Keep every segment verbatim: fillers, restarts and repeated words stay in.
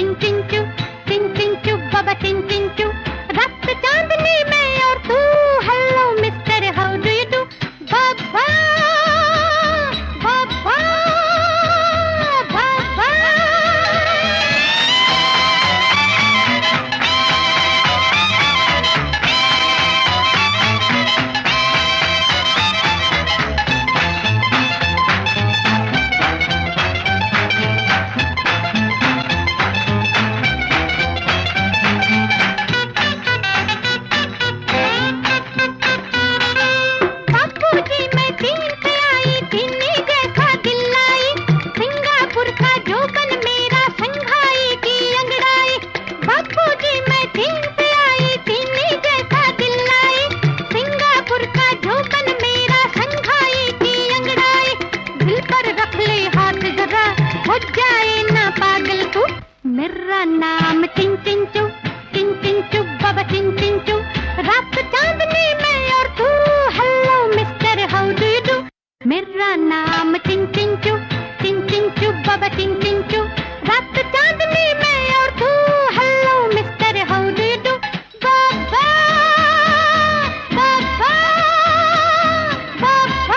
चिन चिन चू, चिन चिन चू बाबा चिन चिन चू, रात चांदनी में और तू, hello mister how do you do, बाबा बाबा बाबा। मेरा नाम चिन चिन चू, चिन चिन चू बाबा चिन चिन चू, रात चांदनी में और तू, hello mister how do you do. मेरा नाम चिन चिन चू, चिन चिन चू बाबा चिन चिन चू, रात चांदनी में और तू, hello mister how do you do, बाबा बाबा बाबा।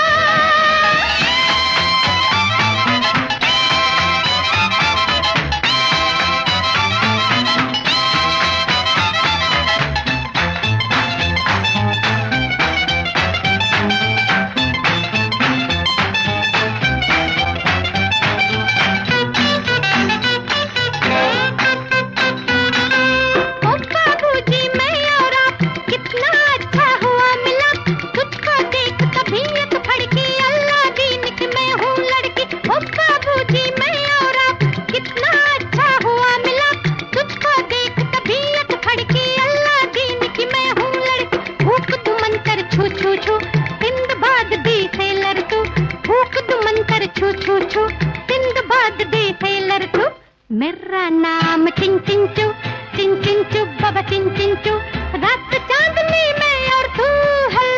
छू छू छू सिंदबाद दे सेलर तू। मेरा नाम चिन चिन चू, चिन चिन चू बाबा चिन चिन चू, रात चांदनी में और तू,